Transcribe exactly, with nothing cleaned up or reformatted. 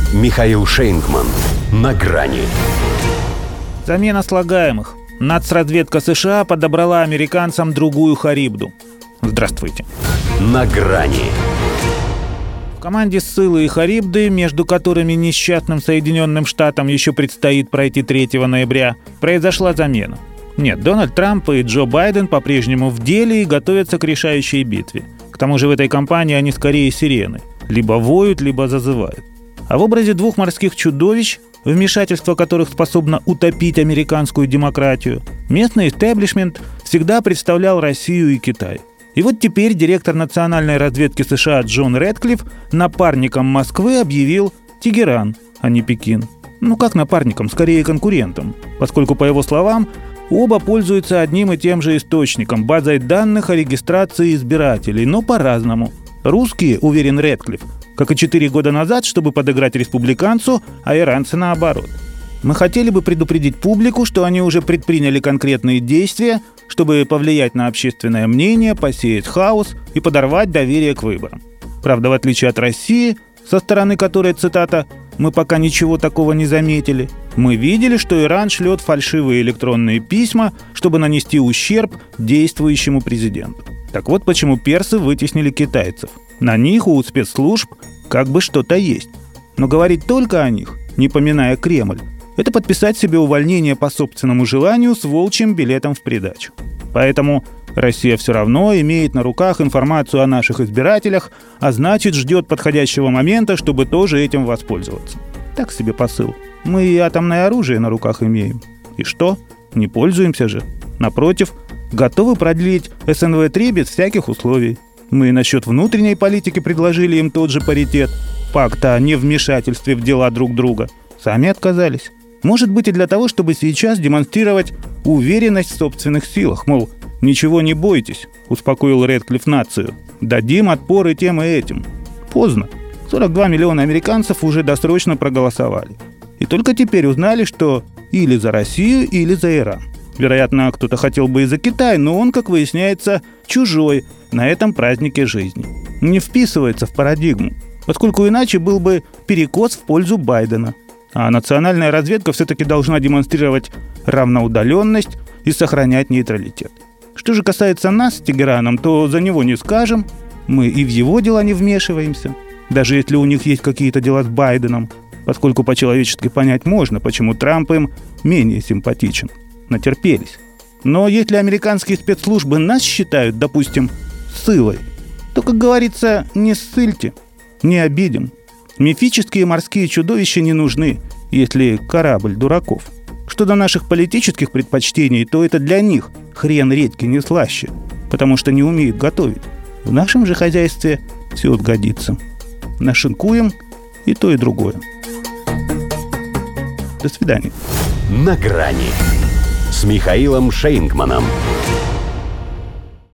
Михаил Шейнгман. На грани. Замена слагаемых. Нацразведка США подобрала американцам другую Харибду. Здравствуйте. На грани. В команде Ссылы и Харибды, между которыми несчастным Соединенным Штатам еще предстоит пройти третьего ноября, произошла замена. Нет, Дональд Трамп и Джо Байден по-прежнему в деле и готовятся к решающей битве. К тому же в этой кампании они скорее сирены. Либо воют, либо зазывают. А в образе двух морских чудовищ, вмешательство которых способно утопить американскую демократию, местный истеблишмент всегда представлял Россию и Китай. И вот теперь директор национальной разведки США Джон Рэдклифф напарником Москвы объявил Тегеран, а не Пекин. Ну как напарником, скорее конкурентом, поскольку, по его словам, оба пользуются одним и тем же источником – базой данных о регистрации избирателей, но по-разному. Русские, уверен Рэдклифф, как и четыре года назад, чтобы подыграть республиканцу, а иранцы наоборот. Мы хотели бы предупредить публику, что они уже предприняли конкретные действия, чтобы повлиять на общественное мнение, посеять хаос и подорвать доверие к выборам. Правда, в отличие от России, со стороны которой, цитата, «мы пока ничего такого не заметили», мы видели, что Иран шлет фальшивые электронные письма, чтобы нанести ущерб действующему президенту. Так вот почему персы вытеснили китайцев. На них у спецслужб как бы что-то есть. Но говорить только о них, не поминая Кремль, это подписать себе увольнение по собственному желанию с волчьим билетом в придачу. Поэтому Россия все равно имеет на руках информацию о наших избирателях, а значит ждет подходящего момента, чтобы тоже этим воспользоваться. Так себе посыл. Мы и атомное оружие на руках имеем. И что? Не пользуемся же. Напротив, готовы продлить эс эн вэ три без всяких условий. Мы насчет внутренней политики предложили им тот же паритет, пакт о невмешательстве в дела друг друга. Сами отказались. Может быть, и для того, чтобы сейчас демонстрировать уверенность в собственных силах. Мол, ничего не бойтесь, успокоил Рэдклифф нацию. Дадим отпор и тем, и этим. Поздно. сорок два миллиона американцев уже досрочно проголосовали. И только теперь узнали, что или за Россию, или за Иран. Вероятно, кто-то хотел бы и за Китай, но он, как выясняется, чужой на этом празднике жизни. Не вписывается в парадигму, поскольку иначе был бы перекос в пользу Байдена. А национальная разведка все-таки должна демонстрировать равноудаленность и сохранять нейтралитет. Что же касается нас с Тегераном, то за него не скажем. Мы и в его дела не вмешиваемся, даже если у них есть какие-то дела с Байденом, поскольку по-человечески понять можно, почему Трамп им менее симпатичен. Натерпелись. Но если американские спецслужбы нас считают, допустим, ссылой, то, как говорится, не ссыльте, не обидим. Мифические морские чудовища не нужны, если корабль дураков. Что до наших политических предпочтений, то это для них хрен редьки не слаще, потому что не умеют готовить. В нашем же хозяйстве все отгодится. Нашинкуем и то, и другое. До свидания. На грани с Михаилом Шейнгманом.